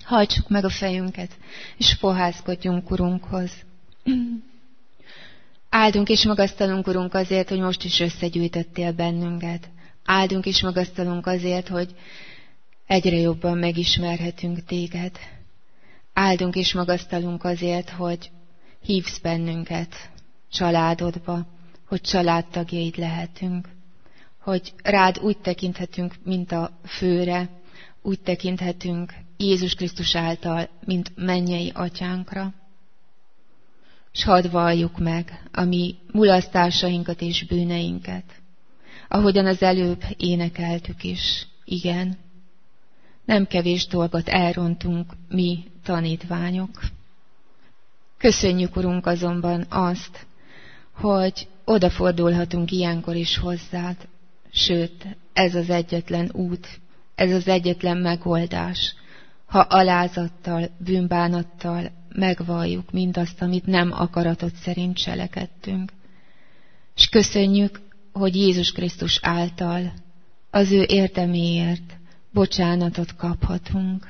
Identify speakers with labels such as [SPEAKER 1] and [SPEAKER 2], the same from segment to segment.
[SPEAKER 1] Hajtsuk meg a fejünket, és fohászkodjunk Urunkhoz. Áldunk és magasztalunk, Urunk, azért, hogy most is összegyűjtöttél bennünket. Áldunk és magasztalunk azért, hogy egyre jobban megismerhetünk téged. Áldunk és magasztalunk azért, hogy hívsz bennünket családodba, hogy családtagjaid lehetünk, hogy rád úgy tekinthetünk, mint a főre, úgy tekinthetünk Jézus Krisztus által, mint mennyei atyánkra. S hadd valljuk meg a mi mulasztásainkat és bűneinket, ahogyan az előbb énekeltük is. Igen, nem kevés dolgot elrontunk mi tanítványok. Köszönjük, Urunk, azonban azt, hogy odafordulhatunk ilyenkor is hozzád, sőt, ez az egyetlen út, ez az egyetlen megoldás, ha alázattal, bűnbánattal megvalljuk mindazt, amit nem akaratod szerint cselekedtünk. És köszönjük, hogy Jézus Krisztus által, az ő érdeméért bocsánatot kaphatunk.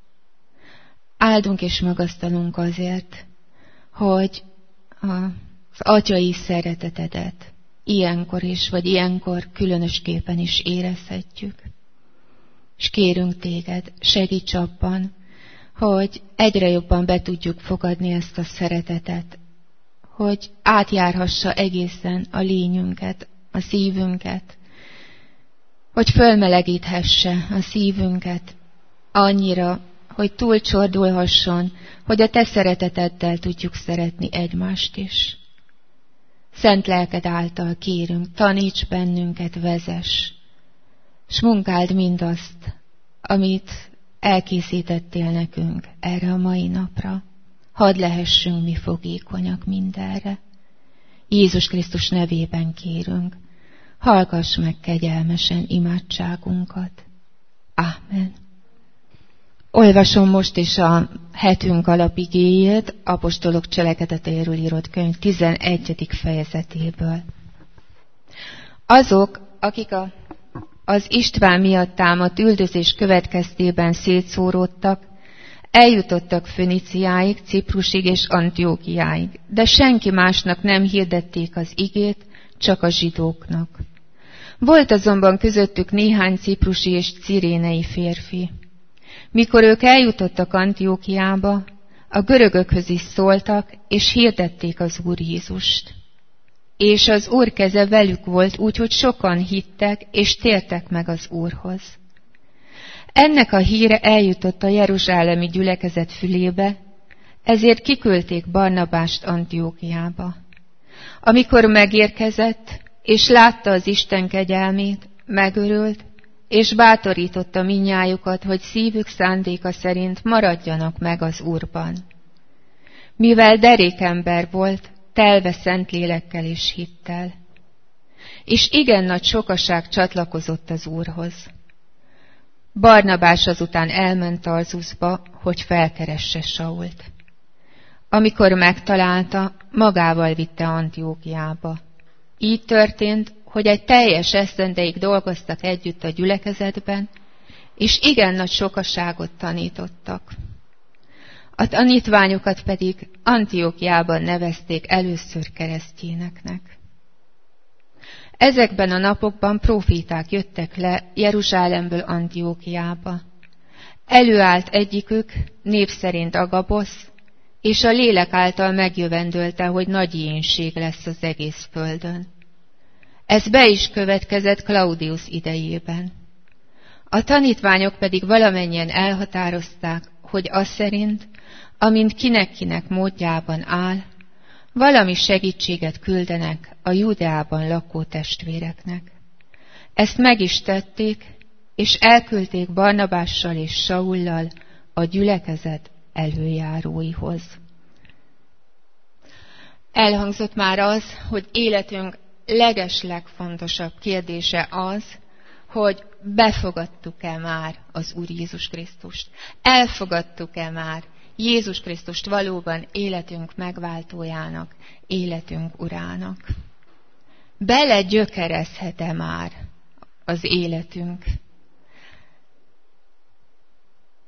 [SPEAKER 1] Áldunk és magasztalunk azért, hogy az atyai szeretetedet ilyenkor is, vagy ilyenkor különösképpen is érezhetjük. És kérünk téged, segíts abban, hogy egyre jobban be tudjuk fogadni ezt a szeretetet, hogy átjárhassa egészen a lényünket, a szívünket, hogy fölmelegíthesse a szívünket annyira, hogy túlcsordulhasson, hogy a te szereteteddel tudjuk szeretni egymást is. Szent lelked által kérünk, taníts bennünket, vezess, s munkáld mindazt, amit elkészítettél nekünk erre a mai napra. Hadd lehessünk mi fogékonyak mindenre. Jézus Krisztus nevében kérünk, hallgass meg kegyelmesen imádságunkat. Ámen. Olvasom most is a hetünk alapigéjét, Apostolok cselekedetéről írott könyv 11. fejezetéből. Azok, akik az István miatt támadt üldözés következtében szétszóródtak, eljutottak Föniciáig, Ciprusig és Antiókiáig, de senki másnak nem hirdették az igét, csak a zsidóknak. Volt azonban közöttük néhány ciprusi és cirénei férfi. Mikor ők eljutottak Antiókiába, a görögökhöz is szóltak, és hirdették az Úr Jézust. És az Úr keze velük volt, úgyhogy sokan hittek, és tértek meg az Úrhoz. Ennek a híre eljutott a jeruzsálemi gyülekezet fülébe, ezért kiküldték Barnabást Antiókiába. Amikor megérkezett, és látta az Isten kegyelmét, megörült, és bátorította mindnyájukat, hogy szívük szándéka szerint maradjanak meg az Úrban. Mivel derékember volt, telve Szentlélekkel és hittel. És igen nagy sokaság csatlakozott az Úrhoz. Barnabás azután elment Tarzuszba, hogy felkeresse Sault. Amikor megtalálta, magával vitte Antiókiába. Így történt, hogy egy teljes esztendeig dolgoztak együtt a gyülekezetben, és igen nagy sokaságot tanítottak. A tanítványokat pedig Antiókiában nevezték először keresztjéneknek. Ezekben a napokban próféták jöttek le Jeruzsálemből Antiókiába. Előállt egyikük, név szerint Agabosz, és a lélek által megjövendölte, hogy nagy éhínség lesz az egész földön. Ez be is következett Klaudius idejében. A tanítványok pedig valamennyien elhatározták, hogy az szerint, amint kinek-kinek módjában áll, valami segítséget küldenek a Judeában lakó testvéreknek. Ezt meg is tették, és elküldték Barnabással és Saullal a gyülekezet előjáróihoz. Elhangzott már az, hogy életünk legeslegfontosabb kérdése az, hogy befogadtuk-e már az Úr Jézus Krisztust. Elfogadtuk-e már Jézus Krisztust valóban életünk megváltójának, életünk urának. Belegyökerezhet-e már az életünk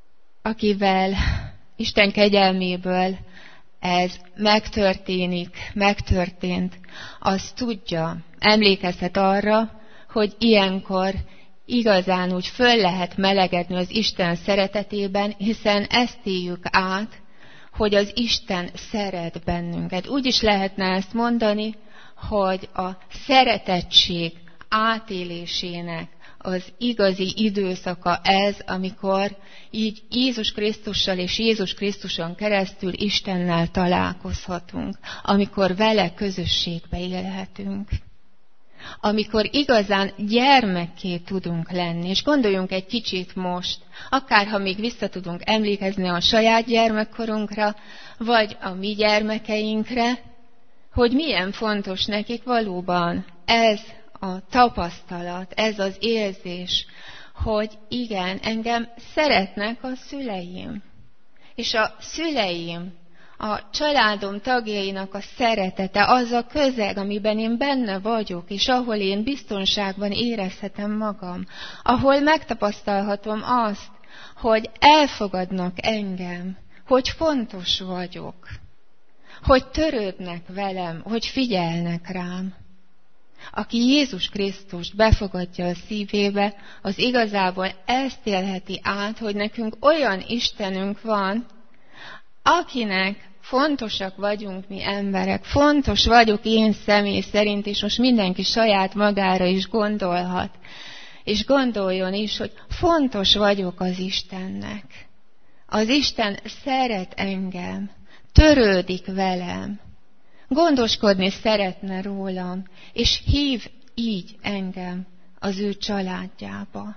[SPEAKER 1] akivel Isten kegyelméből ez megtörtént, az tudja, emlékezhet arra, hogy ilyenkor igazán úgy föl lehet melegedni az Isten szeretetében, hiszen ezt éljük át, hogy az Isten szeret bennünket. Úgy is lehetne ezt mondani, hogy a szeretettség átélésének az igazi időszaka ez, amikor így Jézus Krisztussal és Jézus Krisztuson keresztül Istennel találkozhatunk, amikor vele közösségbe élhetünk, amikor igazán gyermekké tudunk lenni. És gondoljunk egy kicsit most, akár ha még vissza tudunk emlékezni a saját gyermekkorunkra, vagy a mi gyermekeinkre, hogy milyen fontos nekik valóban ez a tapasztalat, ez az érzés, hogy igen, engem szeretnek a szüleim. És a szüleim, a családom tagjainak a szeretete, az a közeg, amiben én benne vagyok, és ahol én biztonságban érezhetem magam, ahol megtapasztalhatom azt, hogy elfogadnak engem, hogy fontos vagyok, hogy törődnek velem, hogy figyelnek rám. Aki Jézus Krisztust befogadja a szívébe, az igazából ezt élheti át, hogy nekünk olyan Istenünk van, akinek fontosak vagyunk mi emberek, fontos vagyok én személy szerint, és most mindenki saját magára is gondolhat, és gondoljon is, hogy fontos vagyok az Istennek. Az Isten szeret engem, törődik velem, gondoskodni szeretne rólam, és hív így engem az ő családjába.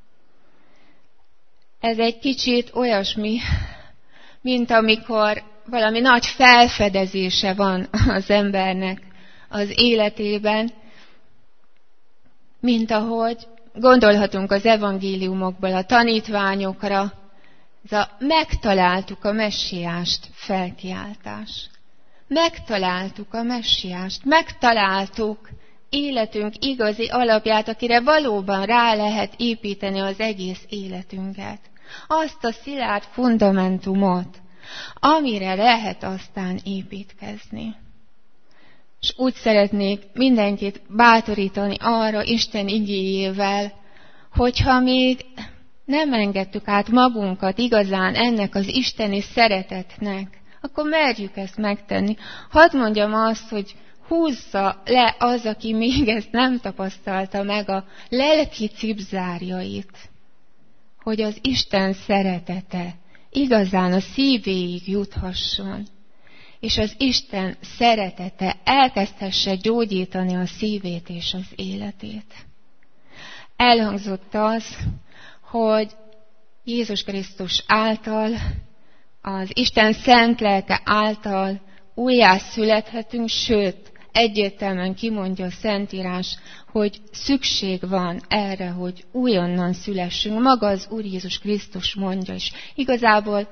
[SPEAKER 1] Ez egy kicsit olyasmi, mint amikor valami nagy felfedezése van az embernek az életében, mint ahogy gondolhatunk az evangéliumokból a tanítványokra, ez a megtaláltuk a messiást felkiáltás. Megtaláltuk a messiást, megtaláltuk életünk igazi alapját, akire valóban rá lehet építeni az egész életünket. Azt a szilárd fundamentumot, amire lehet aztán építkezni. És úgy szeretnék mindenkit bátorítani arra Isten igéjével, hogyha még nem engedtük át magunkat igazán ennek az isteni szeretetnek, akkor merjük ezt megtenni. Hadd mondjam azt, hogy húzza le az, aki még ezt nem tapasztalta meg, a lelki cipzárjait, hogy az Isten szeretete igazán a szívéig juthasson, és az Isten szeretete elkezdhesse gyógyítani a szívét és az életét. Elhangzott az, hogy Jézus Krisztus által, az Isten szent lelke által újjászülethetünk, sőt, egyértelműen kimondja a Szentírás, hogy szükség van erre, hogy újonnan szülessünk. Maga az Úr Jézus Krisztus mondja is. Igazából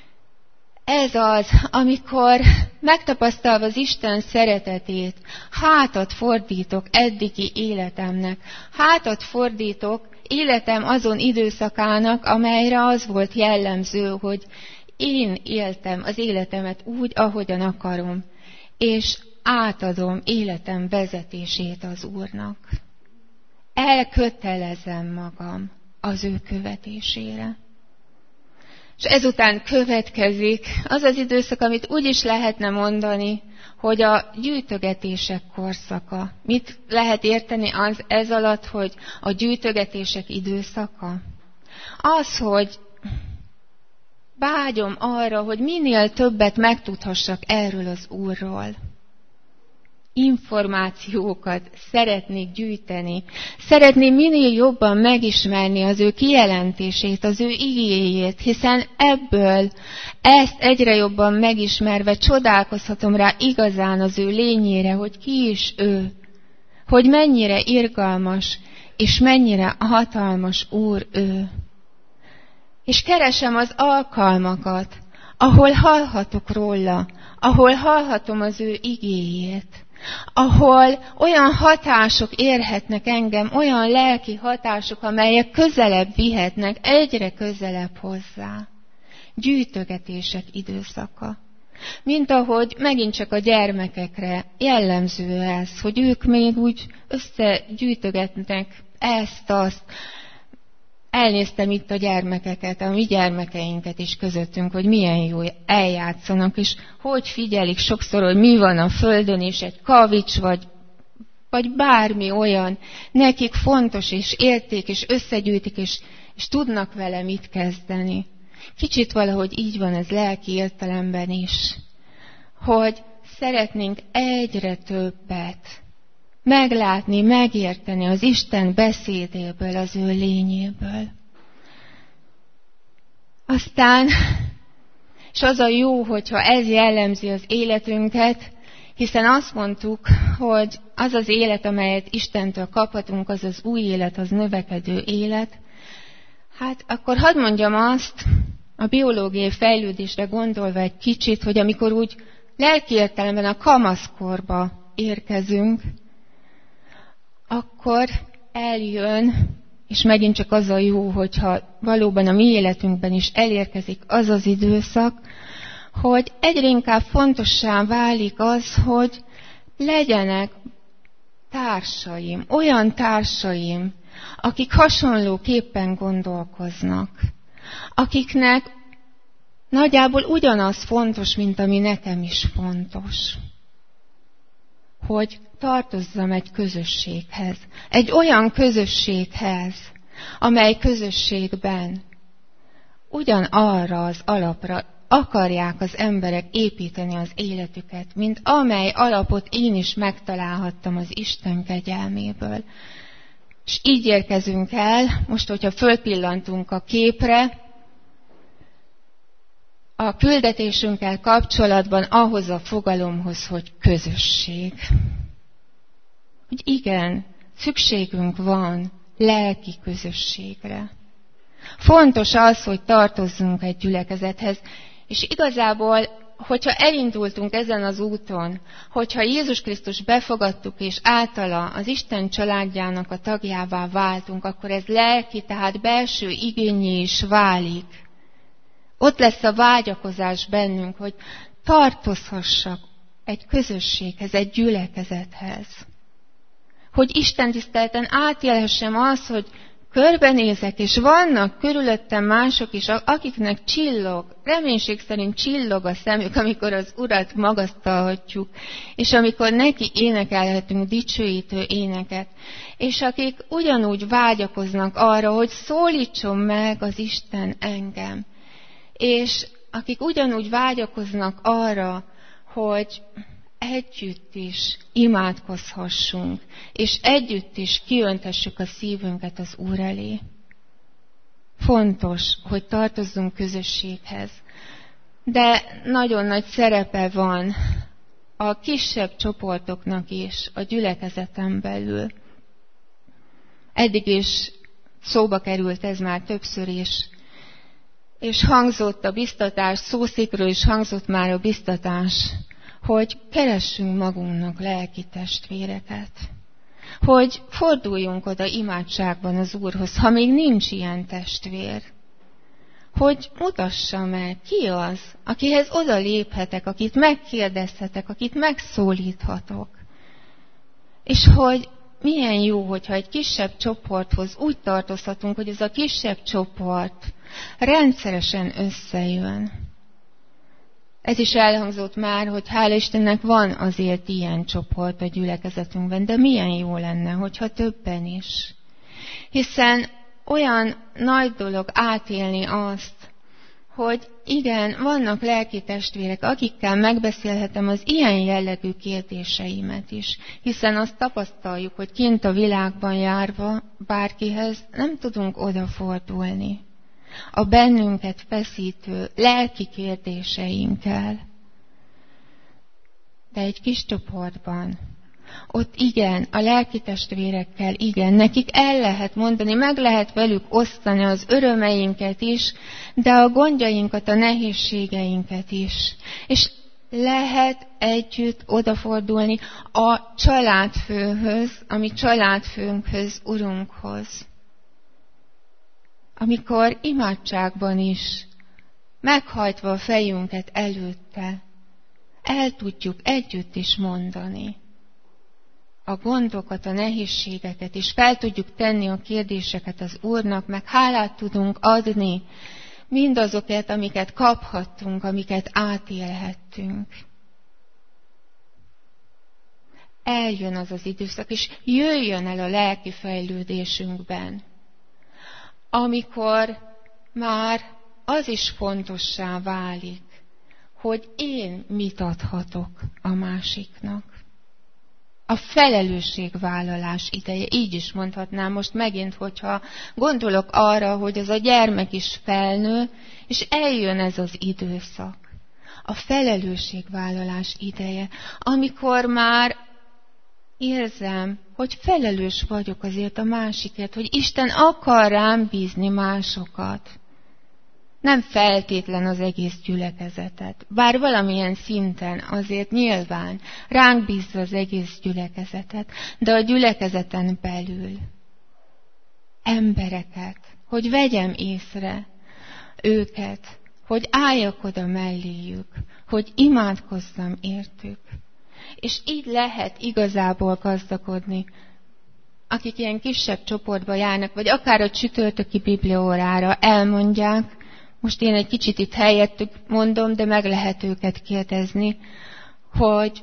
[SPEAKER 1] ez az, amikor megtapasztalva az Isten szeretetét, hátat fordítok eddigi életemnek, hátat fordítok életem azon időszakának, amelyre az volt jellemző, hogy én éltem az életemet úgy, ahogyan akarom, és átadom életem vezetését az Úrnak. Elkötelezem magam az ő követésére. És ezután következik az az időszak, amit úgy is lehetne mondani, hogy a gyűjtögetések korszaka. Mit lehet érteni ez alatt, hogy a gyűjtögetések időszaka? Az, hogy vágyom arra, hogy minél többet megtudhassak erről az Úrról. Információkat szeretnék gyűjteni. Szeretném minél jobban megismerni az ő kijelentését, az ő igéjét, hiszen ebből ezt egyre jobban megismerve csodálkozhatom rá igazán az ő lényére, hogy ki is ő, hogy mennyire irgalmas és mennyire hatalmas Úr ő. És keresem az alkalmakat, ahol hallhatok róla, ahol hallhatom az ő igéjét, ahol olyan hatások érhetnek engem, olyan lelki hatások, amelyek közelebb vihetnek, egyre közelebb hozzá. gyűjtögetések időszaka. Mint ahogy megint csak a gyermekekre jellemző ez, hogy ők még úgy összegyűjtögetnek ezt-azt. Elnéztem itt a gyermekeket, a mi gyermekeinket is közöttünk, hogy milyen jó eljátszanak, és hogy figyelik sokszor, hogy mi van a földön, és egy kavics, vagy bármi olyan, nekik fontos és érték, és összegyűjtik, és tudnak vele mit kezdeni. Kicsit valahogy így van ez lelki értelemben is, hogy szeretnénk egyre többet meglátni, megérteni az Isten beszédéből, az ő lényéből. Aztán, és az a jó, hogyha ez jellemzi az életünket, hiszen azt mondtuk, hogy az az élet, amelyet Istentől kaphatunk, az az új élet, az növekedő élet. Hát akkor hadd mondjam azt, a biológiai fejlődésre gondolva egy kicsit, hogy amikor úgy lelki értelemben a kamaszkorba érkezünk, akkor eljön, és megint csak az a jó, hogyha valóban a mi életünkben is elérkezik az az időszak, hogy egyre inkább fontossá válik az, hogy legyenek társaim, olyan társaim, akik hasonlóképpen gondolkoznak, akiknek nagyjából ugyanaz fontos, mint ami nekem is fontos. Hogy tartozzam egy közösséghez, egy olyan közösséghez, amely közösségben ugyanarra az alapra akarják az emberek építeni az életüket, mint amely alapot én is megtalálhattam az Isten kegyelméből. És így érkezünk el, most, hogyha fölpillantunk a képre, a küldetésünkkel kapcsolatban ahhoz a fogalomhoz, hogy közösség. Hogy igen, szükségünk van lelki közösségre. Fontos az, hogy tartozzunk egy gyülekezethez, és igazából, hogyha elindultunk ezen az úton, hogyha Jézus Krisztus befogadtuk, és általa az Isten családjának a tagjává váltunk, akkor ez lelki, tehát belső igénnyé is válik. Ott lesz a vágyakozás bennünk, hogy tartozhassak egy közösséghez, egy gyülekezethez. Hogy Isten tiszteleten átélhessem azt, hogy körbenézek, és vannak körülöttem mások is, akiknek csillog, reménység szerint csillog a szemük, amikor az Urat magasztalhatjuk, és amikor neki énekelhetünk dicsőítő éneket, és akik ugyanúgy vágyakoznak arra, hogy szólítson meg az Isten engem, és akik ugyanúgy vágyakoznak arra, hogy együtt is imádkozhassunk, és együtt is kiöntessük a szívünket az Úr elé. Fontos, hogy tartozzunk közösséghez, de nagyon nagy szerepe van a kisebb csoportoknak is a gyülekezeten belül. Eddig is szóba került ez már többször is, és hangzott a biztatás, szószékről is hangzott már a biztatás, hogy keressünk magunknak lelki testvéreket. Hogy forduljunk oda imádságban az Úrhoz, ha még nincs ilyen testvér. Hogy mutassa meg, ki az, akihez oda léphetek, akit megkérdezhetek, akit megszólíthatok. És hogy milyen jó, hogyha egy kisebb csoporthoz úgy tartozhatunk, hogy ez a kisebb csoport rendszeresen összejön. Ez is elhangzott már, hogy hála Istennek van azért ilyen csoport a gyülekezetünkben, de milyen jó lenne, hogyha többen is. Hiszen olyan nagy dolog átélni azt, hogy igen, vannak lelki testvérek, akikkel megbeszélhetem az ilyen jellegű kérdéseimet is, hiszen azt tapasztaljuk, hogy kint a világban járva bárkihez nem tudunk odafordulni a bennünket feszítő lelki kérdéseinkkel. De egy kis csoportban, ott igen, a lelki testvérekkel igen, nekik el lehet mondani, meg lehet velük osztani az örömeinket is, de a gondjainkat, a nehézségeinket is. És lehet együtt odafordulni a családfőhöz, a mi családfőnkhöz, Urunkhoz. Amikor imádságban is meghajtva a fejünket előtte, el tudjuk együtt is mondani a gondokat, a nehézségeket, és fel tudjuk tenni a kérdéseket az Úrnak, meg hálát tudunk adni mindazokért, amiket kaphattunk, amiket átélhettünk. Eljön az az időszak, és jöjjön el a lelki fejlődésünkben, amikor már az is fontossá válik, hogy én mit adhatok a másiknak. A felelősségvállalás ideje, így is mondhatnám most megint, hogyha gondolok arra, hogy az a gyermek is felnő, és eljön ez az időszak. A felelősségvállalás ideje, amikor már érzem, hogy felelős vagyok azért a másikért, hogy Isten akar rám bízni másokat. Nem feltétlen az egész gyülekezetet, bár valamilyen szinten azért nyilván ránk bízza az egész gyülekezetet, de a gyülekezeten belül embereket, hogy vegyem észre őket, hogy álljak oda melléjük, hogy imádkozzam értük. És így lehet igazából gazdagodni, akik ilyen kisebb csoportba járnak, vagy akár a csütörtöki bibliaórára elmondják, most én egy kicsit itt helyettük mondom, de meg lehet őket kérdezni, hogy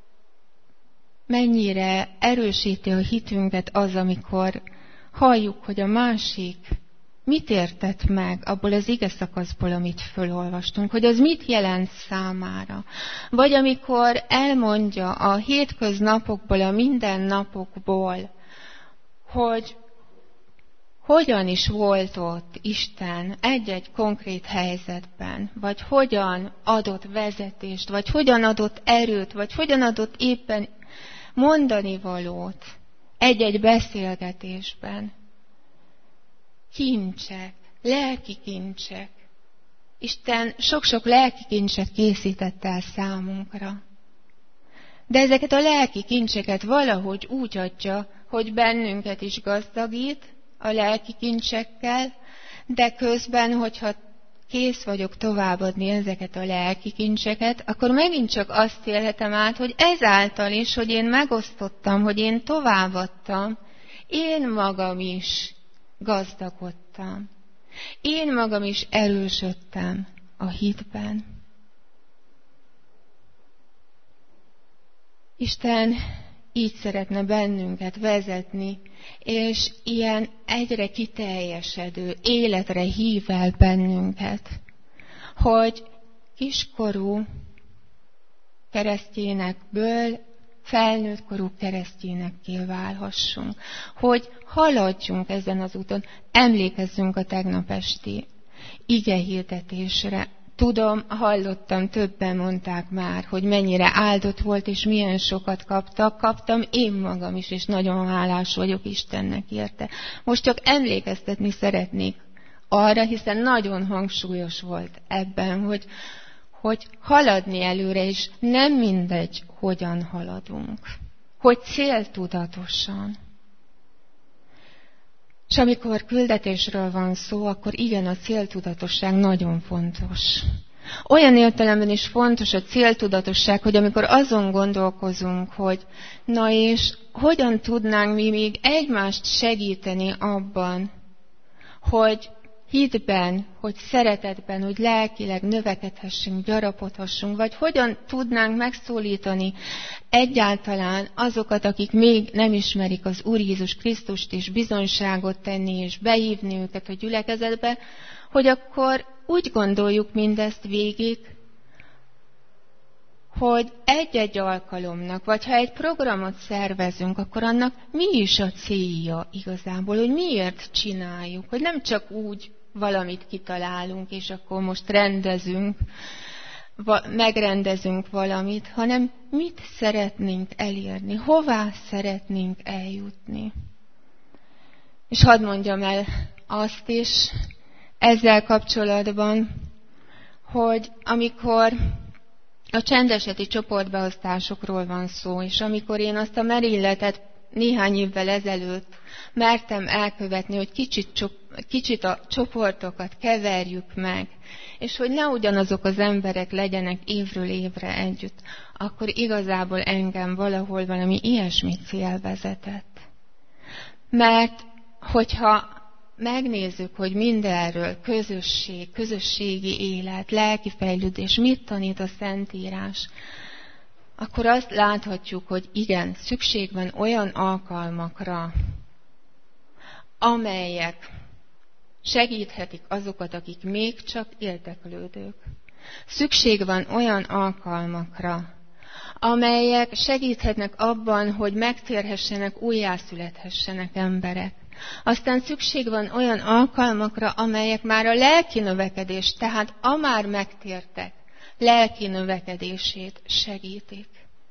[SPEAKER 1] mennyire erősíti a hitünket az, amikor halljuk, hogy a másik mit értett meg abból az ige szakaszból, amit fölolvastunk, hogy az mit jelent számára. Vagy amikor elmondja a hétköznapokból, a mindennapokból, hogy hogyan is volt ott Isten egy-egy konkrét helyzetben, vagy hogyan adott vezetést, vagy hogyan adott erőt, vagy hogyan adott éppen mondani valót egy-egy beszélgetésben. Kincsek, lelki kincsek. Isten sok-sok lelki kincset készített el számunkra. De ezeket a lelki kincseket valahogy úgy adja, hogy bennünket is gazdagít a lelki kincsekkel, de közben, hogyha kész vagyok továbbadni ezeket a lelki kincseket, akkor megint csak azt élhetem át, hogy ezáltal is, hogy én megosztottam, hogy én továbbadtam, én magam is gazdagodtam. Én magam is erősödtem a hitben. Isten így szeretne bennünket vezetni, és ilyen egyre kiteljesedő életre hív el bennünket, hogy kiskorú keresztényekből felnőtt korú keresztényekké válhassunk, hogy haladjunk ezen az úton, emlékezzünk a tegnap esti igehirdetésre. Tudom, hallottam, többen mondták már, hogy mennyire áldott volt, és milyen sokat kaptam én magam is, és nagyon hálás vagyok Istennek érte. Most csak emlékeztetni szeretnék arra, hiszen nagyon hangsúlyos volt ebben, hogy haladni előre is nem mindegy, hogyan haladunk. Hogy céltudatosan. És amikor küldetésről van szó, akkor igen, a céltudatosság nagyon fontos. Olyan értelemben is fontos a céltudatosság, hogy amikor azon gondolkozunk, hogy na és hogyan tudnánk mi még egymást segíteni abban, hogy hitben, hogy szeretetben, hogy lelkileg növekedhessünk, gyarapodhassunk, vagy hogyan tudnánk megszólítani egyáltalán azokat, akik még nem ismerik az Úr Jézus Krisztust, és bizonyságot tenni, és behívni őket a gyülekezetbe, hogy akkor úgy gondoljuk mindezt végig, hogy egy-egy alkalomnak, vagy ha egy programot szervezünk, akkor annak mi is a célja igazából, hogy miért csináljuk, hogy nem csak úgy valamit kitalálunk, és akkor most megrendezünk valamit, hanem mit szeretnénk elérni, hová szeretnénk eljutni. És hadd mondjam el azt is ezzel kapcsolatban, hogy amikor a csendeseti csoportbeosztásokról van szó, és amikor én azt a merilletet néhány évvel ezelőtt mertem elkövetni, hogy kicsit a csoportokat keverjük meg, és hogy ne ugyanazok az emberek legyenek évről évre együtt, akkor igazából engem valahol valami ilyesmi cél vezetett. Mert hogyha megnézzük, hogy mindenről közösségi élet, lelki fejlődés, mit tanít a Szentírás, akkor azt láthatjuk, hogy igen, szükség van olyan alkalmakra, amelyek segíthetik azokat, akik még csak érdeklődők. Szükség van olyan alkalmakra, amelyek segíthetnek abban, hogy megtérhessenek, újjászülethessenek emberek. Aztán szükség van olyan alkalmakra, amelyek már a lelki növekedést, tehát a már megtértek lelki növekedését segítik.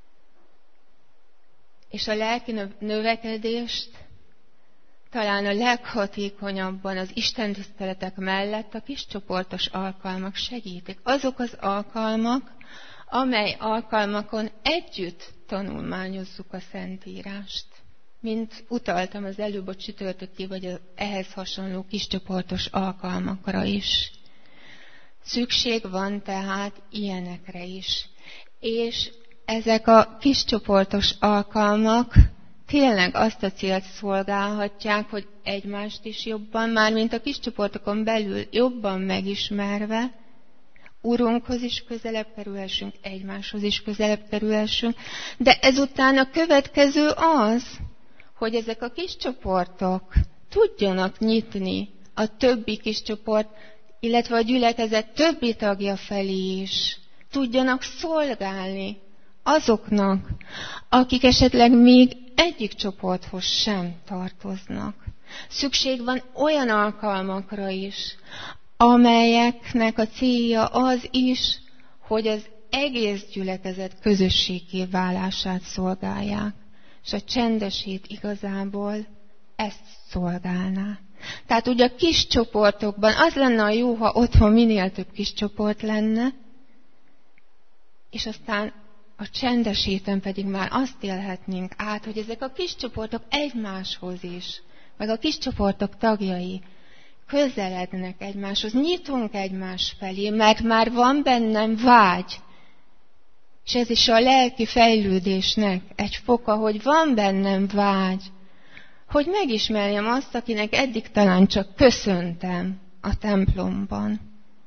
[SPEAKER 1] És a lelki növekedést talán a leghatékonyabban az istentiszteletek mellett a kiscsoportos alkalmak segítik. Azok az alkalmak, amely alkalmakon együtt tanulmányozzuk a Szentírást. Mint utaltam az előbb a csütörtöki vagy ehhez hasonló kiscsoportos alkalmakra is. Szükség van tehát ilyenekre is. És ezek a kiscsoportos alkalmak tényleg azt a célt szolgálhatják, hogy egymást is jobban, mármint a kiscsoportokon belül jobban megismerve, Urunkhoz is közelebb kerülhessünk, egymáshoz is közelebb kerülhessünk, de ezután a következő az, hogy ezek a kiscsoportok tudjanak nyitni a többi kiscsoport, illetve a gyülekezet többi tagja felé is, tudjanak szolgálni azoknak, akik esetleg még egyik csoporthoz sem tartoznak. Szükség van olyan alkalmakra is, amelyeknek a célja az is, hogy az egész gyülekezet közösségé válását szolgálják. És a csendesét igazából ezt szolgálná. Tehát ugye a kis csoportokban az lenne a jó, ha otthon minél több kis csoport lenne, és aztán a csendes héten pedig már azt élhetnénk át, hogy ezek a kis csoportok egymáshoz is, meg a kis csoportok tagjai közelednek egymáshoz, nyitunk egymás felé, mert már van bennem vágy. És ez is a lelki fejlődésnek egy foka, hogy van bennem vágy, hogy megismerjem azt, akinek eddig talán csak köszöntem a templomban.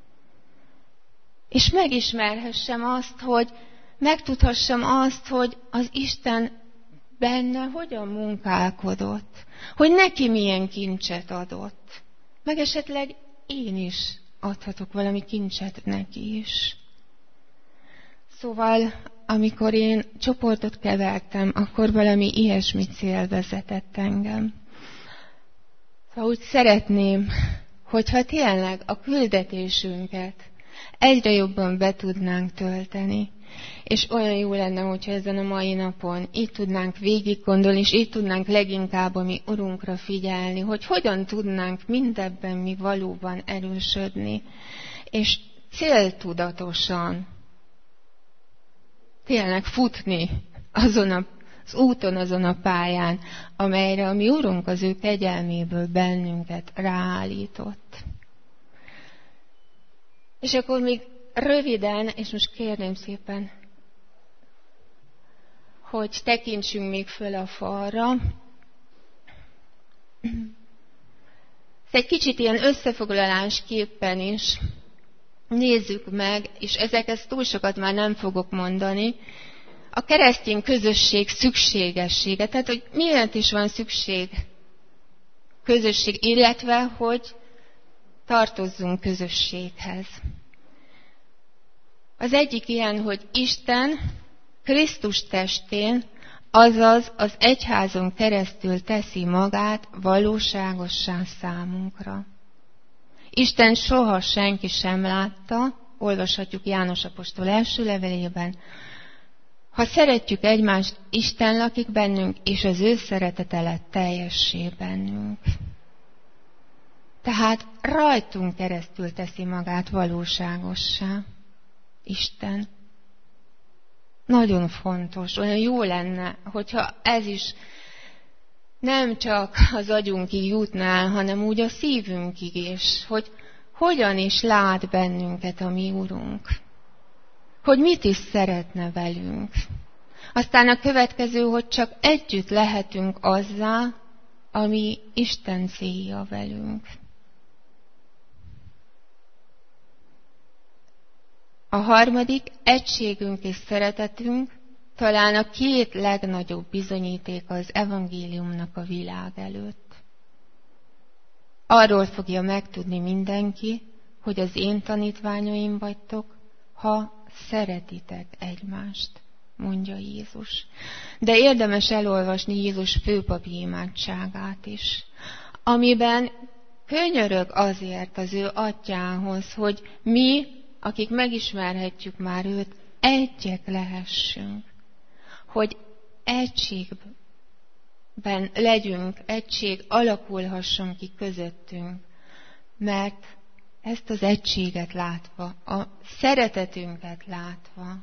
[SPEAKER 1] És megismerhessem azt, hogy megtudhassam azt, hogy az Isten benne hogyan munkálkodott, hogy neki milyen kincset adott. Meg esetleg én is adhatok valami kincset neki is. Szóval, amikor én csoportot kevertem, akkor valami ilyesmi cél vezetett engem. Szóval úgy szeretném, hogyha tényleg a küldetésünket egyre jobban be tudnánk tölteni. És olyan jó lenne, hogyha ezen a mai napon így tudnánk végig gondolni, és így tudnánk leginkább a mi Urunkra figyelni, hogy hogyan tudnánk mindebben mi valóban erősödni, és céltudatosan tényleg futni azon az úton, azon a pályán, amelyre a mi Urunk az ő kegyelméből bennünket ráállított. És akkor még röviden, és most kérném szépen, hogy tekintsünk még föl a falra. Ez egy kicsit ilyen összefoglalásképpen is nézzük meg, és ezekhez túl sokat már nem fogok mondani, a keresztény közösség szükségessége. Tehát, hogy miért is van szükség közösség, illetve, hogy tartozzunk közösséghez. Az egyik ilyen, hogy Isten Krisztus testén, azaz az egyházon keresztül teszi magát valóságossá számunkra. Isten soha senki sem látta, olvashatjuk János apostol első levelében. Ha szeretjük egymást, Isten lakik bennünk, és az ő szeretete lett teljessé bennünk. Tehát rajtunk keresztül teszi magát valóságossá Isten. Nagyon fontos, olyan jó lenne, hogyha ez is nem csak az agyunkig jutnál, hanem úgy a szívünkig is, hogy hogyan is lát bennünket a mi Urunk. Hogy mit is szeretne velünk. Aztán a következő, hogy csak együtt lehetünk azzá, ami Isten célja velünk. A harmadik, egységünk és szeretetünk, talán a két legnagyobb bizonyíték az evangéliumnak a világ előtt. Arról fogja megtudni mindenki, hogy az én tanítványaim vagytok, ha szeretitek egymást, mondja Jézus. De érdemes elolvasni Jézus főpapi imádságát is, amiben könyörög azért az ő atyához, hogy mi, akik megismerhetjük már őt, egyek lehessünk, hogy egységben legyünk, egység alakulhasson ki közöttünk, mert ezt az egységet látva, a szeretetünket látva,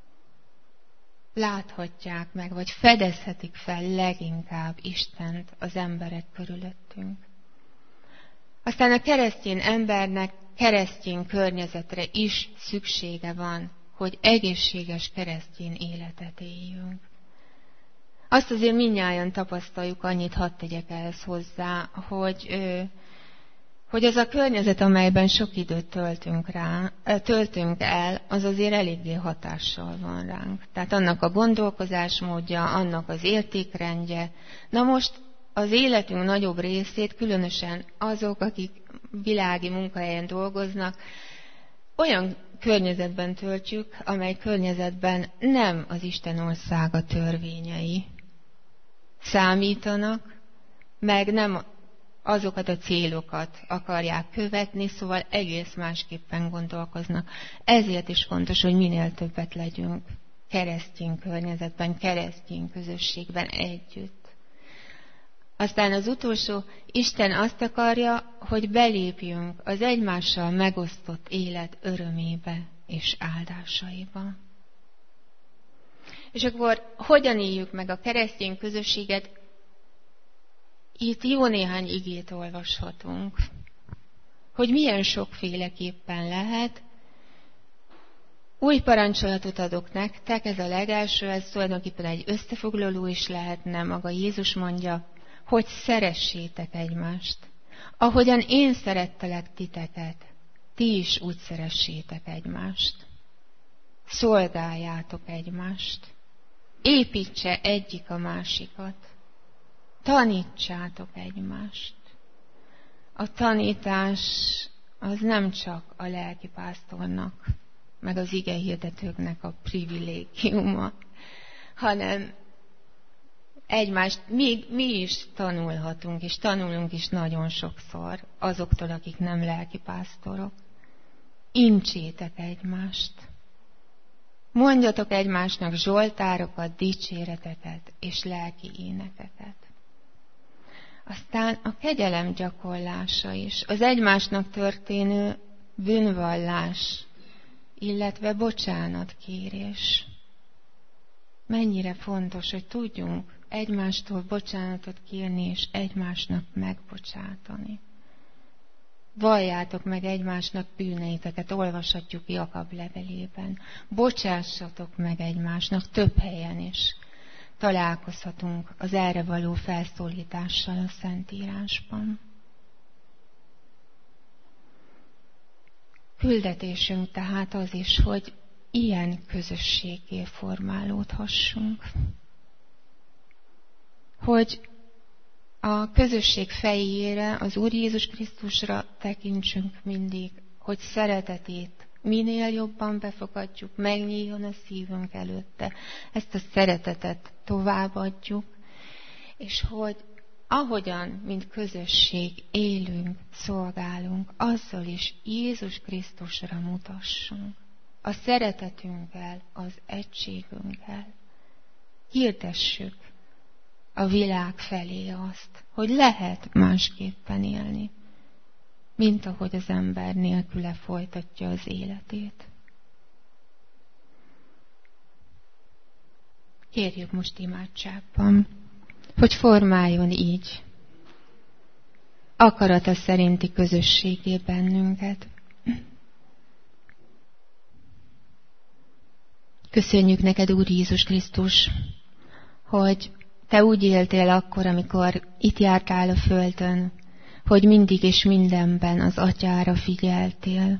[SPEAKER 1] láthatják meg, vagy fedezhetik fel leginkább Istent az emberek körülöttünk. Aztán a keresztény embernek keresztény környezetre is szüksége van, hogy egészséges keresztény életet éljünk. Azt azért mindnyájan tapasztaljuk, annyit hadd tegyek ehhez hozzá, hogy az a környezet, amelyben sok időt töltünk el, az azért eléggé hatással van ránk. Tehát annak a gondolkozásmódja, annak az értékrendje. Na most az életünk nagyobb részét, különösen azok, akik világi munkahelyen dolgoznak, olyan környezetben töltjük, amely környezetben nem az Isten országa törvényei számítanak, meg nem azokat a célokat akarják követni, szóval egész másképpen gondolkoznak. Ezért is fontos, hogy minél többet legyünk keresztény környezetben, keresztény közösségben együtt. Aztán az utolsó, Isten azt akarja, hogy belépjünk az egymással megosztott élet örömébe és áldásaiba. És akkor hogyan éljük meg a keresztény közösséget? Itt jó néhány igét olvashatunk, hogy milyen sokféleképpen lehet. Új parancsolatot adok nektek, ez a legelső, ez tulajdonképpen egy összefoglaló is lehetne, maga Jézus mondja, hogy szeressétek egymást. Ahogyan én szerettelek titeket, ti is úgy szeressétek egymást. Szolgáljátok egymást. Építse egyik a másikat. Tanítsátok egymást. A tanítás az nem csak a lelkipásztornak, meg az igehirdetőknek a privilégiuma, hanem egymást mi is tanulhatunk, és tanulunk is nagyon sokszor azoktól, akik nem lelkipásztorok. Incsétek egymást. Mondjatok egymásnak zsoltárokat, dicséreteket és lelki énekeket. Aztán a kegyelem gyakorlása is, az egymásnak történő bűnvallás, illetve bocsánatkérés. Mennyire fontos, hogy tudjunk egymástól bocsánatot kérni, és egymásnak megbocsátani. Valljátok meg egymásnak bűneiteket, olvashatjuk Jakab levelében. Bocsássatok meg egymásnak, több helyen is találkozhatunk az erre való felszólítással a Szentírásban. Küldetésünk tehát az is, hogy ilyen közösséggé formálódhassunk. Hogy a közösség fejére, az Úr Jézus Krisztusra tekintsünk mindig, hogy szeretetét minél jobban befogadjuk, megnyíljon a szívünk előtte, ezt a szeretetet továbbadjuk, és hogy ahogyan, mint közösség élünk, szolgálunk, azzal is Jézus Krisztusra mutassunk. A szeretetünkkel, az egységünkkel hirdessük a világ felé azt, hogy lehet másképpen élni, mint ahogy az ember nélküle folytatja az életét. Kérjük most imádságban hogy formáljon így akarata szerinti közösségé bennünket. Köszönjük neked, Úr Jézus Krisztus, hogy te úgy éltél akkor, amikor itt jártál a földön, hogy mindig és mindenben az Atyára figyeltél.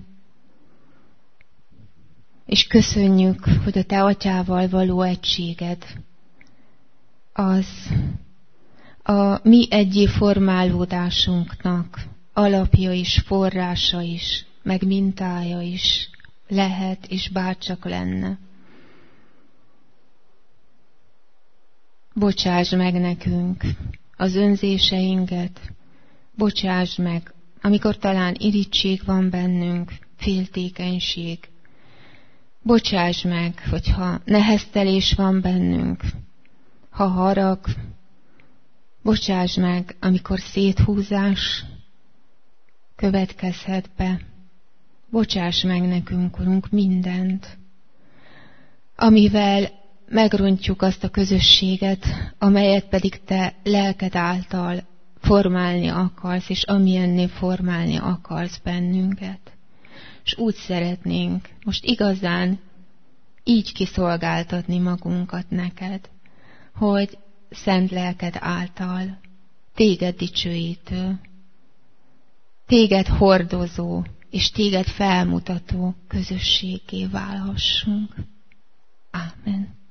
[SPEAKER 1] És köszönjük, hogy a te Atyával való egységed az a mi egyé formálódásunknak alapja is, forrása is, meg mintája is lehet, és bárcsak lenne. Bocsásd meg nekünk az önzéseinket, bocsásd meg, amikor talán irigység van bennünk, féltékenység. Bocsásd meg, hogyha neheztelés van bennünk, ha harag. Bocsásd meg, amikor széthúzás következhet be. Bocsáss meg nekünk, Urunk, mindent, amivel megrontjuk azt a közösséget, amelyet pedig te lelked által formálni akarsz, és amilyenné formálni akarsz bennünket. És úgy szeretnénk most igazán így kiszolgáltatni magunkat neked, hogy szent lelked által téged dicsőítő, téged hordozó és téged felmutató közösségé válhassunk. Ámen.